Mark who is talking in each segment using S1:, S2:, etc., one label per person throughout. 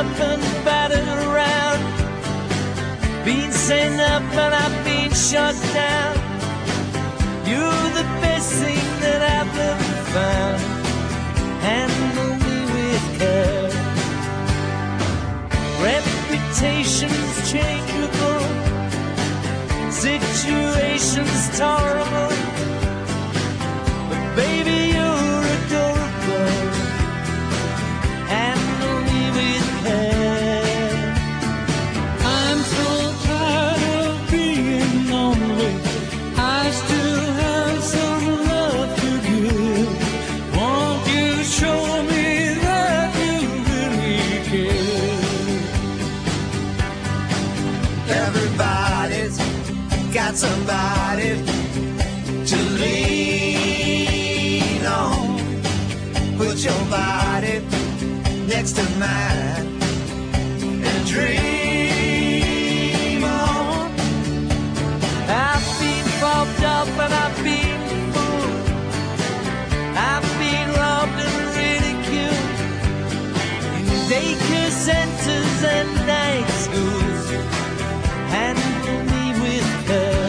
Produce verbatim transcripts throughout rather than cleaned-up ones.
S1: up and battered around, been sent up and I've been shut down. You're the best thing that I've ever found. Handle me with care. Reputation's changeable, situation's tolerable, but baby you're adorable. Handle me with care. I'm so tired of being lonely. I still have some love to give. Won't you show me that you really care? Everybody's got somebody to lean on. Put your body next to mine and dream on. I've been popped up and I've been fooled. I've been robbed and ridiculed in daycare centers and night schools. Handle me with care.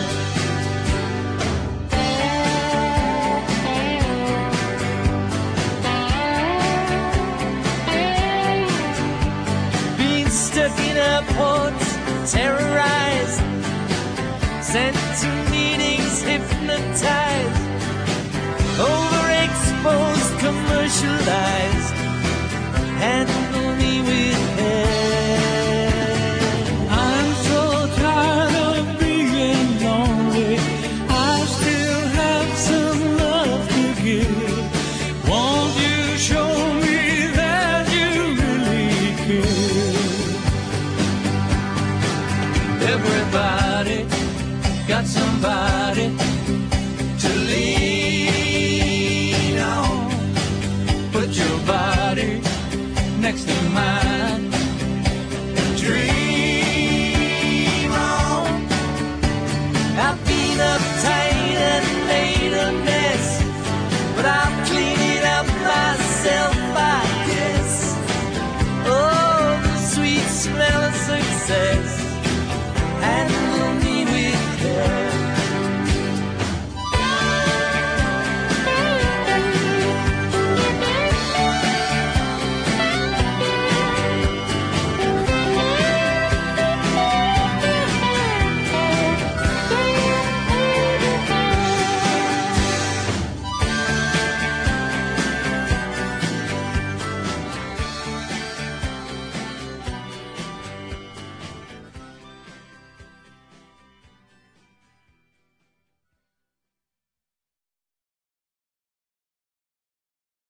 S1: Being stuck in airports, terrorized, sent to meetings, hypnotized, overexposed, commercialized. Handle me with care. I'm so tired of being lonely. I still have some love to give. Won't you show me that you really care? Everybody got somebody to lean on. Put your body next to mine and dream on. I've been uptight